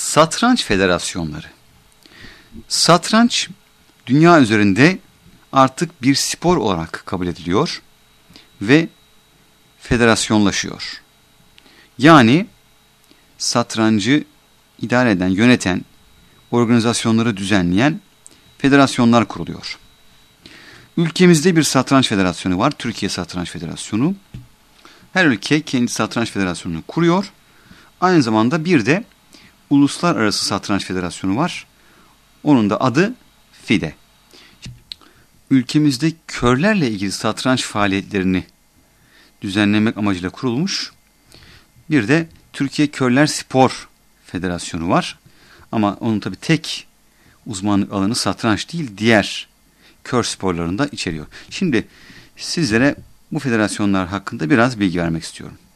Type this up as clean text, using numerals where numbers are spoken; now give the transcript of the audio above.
Satranç federasyonları. Satranç dünya üzerinde artık bir spor olarak kabul ediliyor ve federasyonlaşıyor. Yani satrancı idare eden, yöneten, organizasyonları düzenleyen federasyonlar kuruluyor. Ülkemizde bir satranç federasyonu var, Türkiye Satranç Federasyonu. Her ülke kendi satranç federasyonunu kuruyor. Aynı zamanda bir de Uluslararası Satranç Federasyonu var. Onun da adı FIDE. Ülkemizde körlerle ilgili satranç faaliyetlerini düzenlemek amacıyla kurulmuş. Bir de Türkiye Körler Spor Federasyonu var. Ama onun tabii tek uzmanlık alanı satranç değil, diğer kör sporlarını da içeriyor. Şimdi sizlere bu federasyonlar hakkında biraz bilgi vermek istiyorum.